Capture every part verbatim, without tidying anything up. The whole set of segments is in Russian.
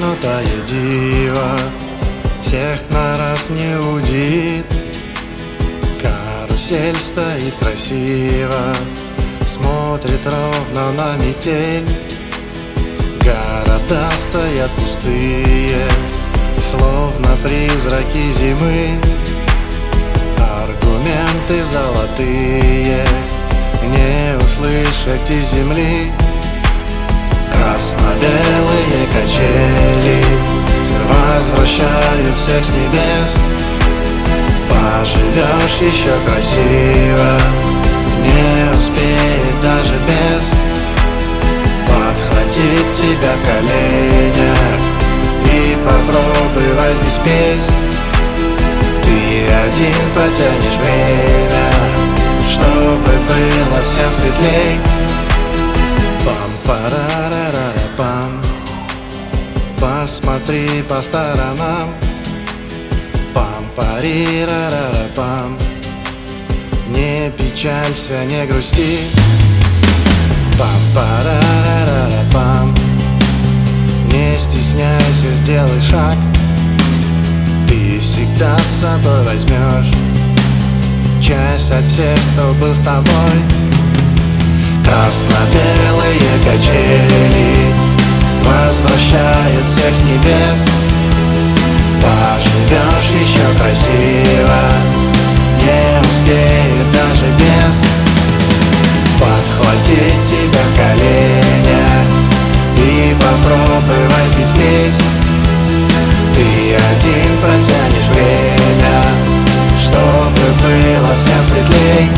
обманутая дива всех на раз не удивит. Карусель стоит красиво, смотрит ровно на метель. Города стоят пустые, словно призраки зимы. Аргументы золотые не услышать из земли. Красно-белые качели возвращают всех с небес. Поживешь еще красиво, не успеет даже без подхватить тебя в коленях и попробуй возьми спесь. Ты один потянешь время, чтобы было всем светлей. Пам-парарарара-пам, посмотри по сторонам. Пам-парирарара-пам, не печалься, не грусти. Пам-парарарара-пам, не стесняйся, сделай шаг. Ты всегда с собой возьмешь часть от всех, кто был с тобой. Красно-белые качели возвращают всех с небес. Поживешь еще красиво, не успеет даже без подхватить тебя в коленях и попробуй возьми спесь. Ты один потянешь время, чтобы было всем светлей.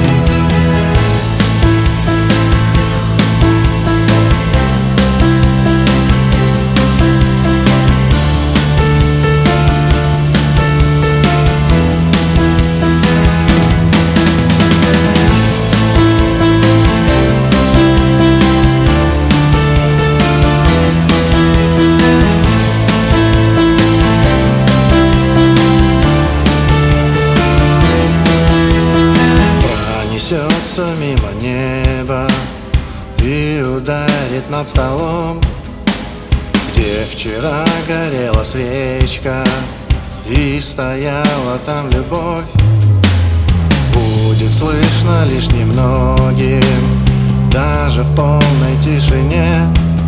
Несется мимо неба и ударит над столом, где вчера горела свечка и стояла там любовь. Будет слышно лишь немногим, даже в полной тишине,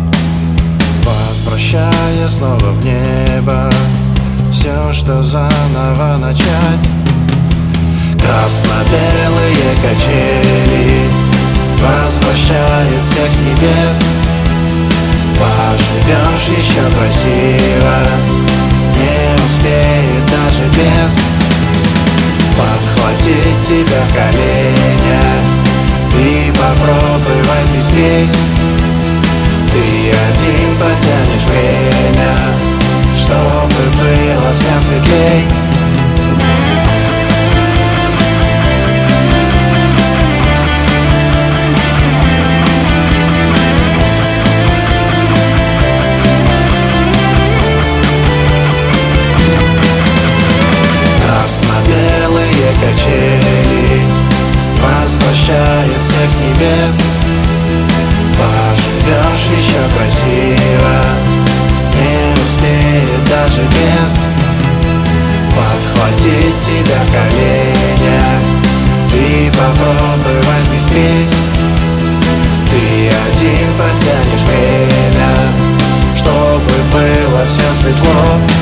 возвращая снова в небо все, что заново начать. Красно-белые качели возвращают всех с небес. Поживешь еще красиво, не успеет даже без подхватить тебя в коленях и попробуй возьми спесь. Ты один потянешь время, чтобы было всем светлей. Красно-белые качели возвращают всех с небес. Поживешь еще красиво, не успеет даже без подхватить тебя в коленях и попробуй возьми спесь. Ты один потянешь время, чтобы было всем светло.